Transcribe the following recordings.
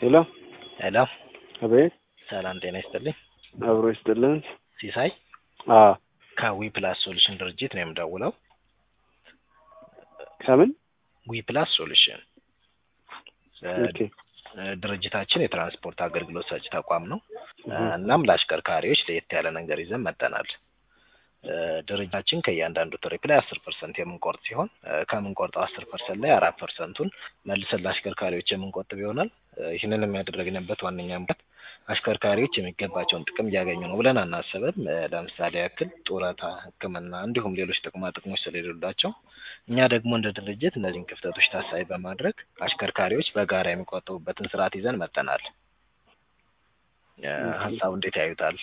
ሄሎ ሄሎ አቤት ሰላም ጤና ይስጥልኝ። አብሮ ይስጥልን። ሲሳይ አዎ ከዊ ፕላስ ሶሉሽን ድርጅት ነው የምደውለው። ከምን ዊ ፕላስ ሶሉሽን ኦኬ ድርጅታችን የትራንስፖርት አገልግሎት ሰጪ ተቋም ነው። እናም ለአሽከርካሪዎች ለየት ያለ ነገር ይዘን መጥተናል። ድርጅታችን ከእያንዳንዱ ትሪፕ ላይ 10% የምንቆርጥ ሲሆን ከምንቆርጠው 10% ላይ 4%ቱን መልሰን ለአሽከርካሪዎች የምንቆጥብ ይሆናል። ይህንንም ያደረግንበት ዋነኛ ምክንያት አሽከርካሪዎች የሚገባቸውን ጥቅም እያገኙ ነው ብለን አናስብም። ለምሳሌ ያክል ጡረታ፣ ሕክምና እንዲሁም ሌሎች ጥቅማ ጥቅሞች ስለሌሏቸው እኛ ደግሞ እንደ ድርጅት እነዚህን ክፍተቶች ታሳቢ በማድረግ አሽከርካሪዎች በጋራ የሚቆጥቡበትን ስርዓት ይዘን መጥተናል። ሀሳቡ እንዴት ያዩታል?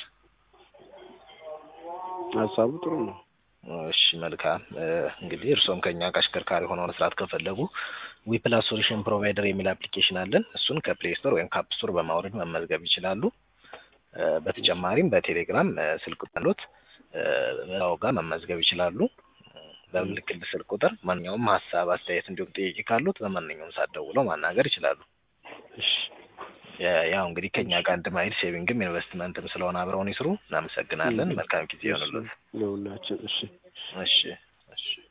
ሀሳቡ ጥሩ ነው። እሺ መልካም። እንግዲህ እርስዎም ከኛ ጋር አሽከርካሪ ሆነው መስራት ከፈለጉ ዊ ፕላስ ሶሉሽን ፕሮቫይደር የሚል አፕሊኬሽን አለን። እሱን ከፕሌይ ስቶር ወይም ከአፕ ስቶር በማውረድ መመዝገብ ይችላሉ። በተጨማሪም በቴሌግራም ስልክ ቁጥር በዛው ጋር መመዝገብ ይችላሉ። በምልክት ስልክ ቁጥር ማንኛውም ሀሳብ፣ አስተያየት እንዲሁም ጥያቄ ካሉት በማንኛውም ሰዓት ደውለው ማናገር ይችላሉ። እሺ ያው እንግዲህ ከኛ ጋር አንድ ማይል ሴቪንግም ኢንቨስትመንትም ስለሆነ አብረውን ይስሩ። እናመሰግናለን። መልካም ጊዜ ይሁንልዎት ለሁላችን። እሺ እሺ እሺ